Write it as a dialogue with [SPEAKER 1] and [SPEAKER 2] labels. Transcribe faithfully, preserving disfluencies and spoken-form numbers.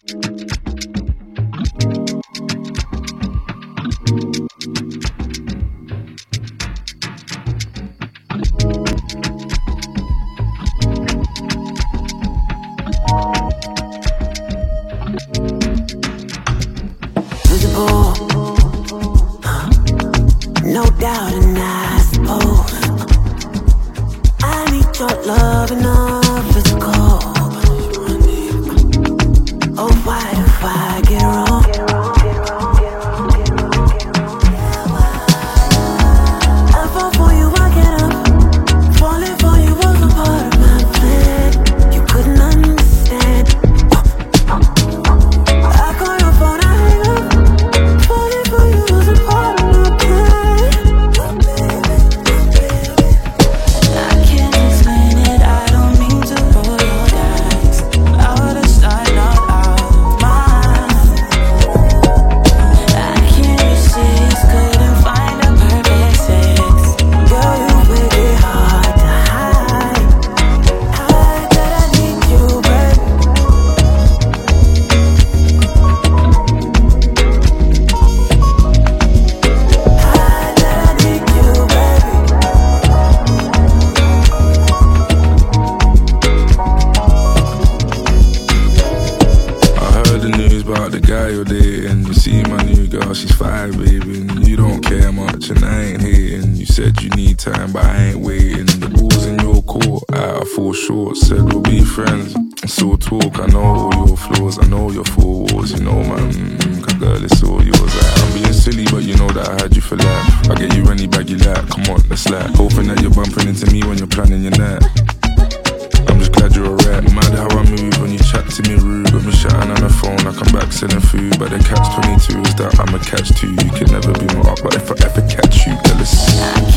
[SPEAKER 1] No doubt, and I suppose I need your love enough physical. Oh, why if I get wrong? I fall for you, I get up. Falling for you was a part of my plan. You couldn't understand. I call your phone, I hang up. Falling for you was a part of my plan.
[SPEAKER 2] About the guy you're dating, you see my new girl, she's five, baby, and you don't care much, and I ain't hating. You said you need time, but I ain't waiting. The ball's in your court, I fall short. Said we'll be friends, and so talk. I know all your flaws, I know your four walls. You know, man, mm, girl, it's all yours. Like, I'm being silly, but you know that I had you for life. I get you any bag you like, come on, let's like. Hoping that you're bumping into me when you're planning your night. I'm just glad you're alright. Mad how I move when you chat to me rude. Got me shouting on the phone, I come back selling food. But the catch twenty-two is that I'm a catch too. You can never be my up, but if I ever catch you, girl, it's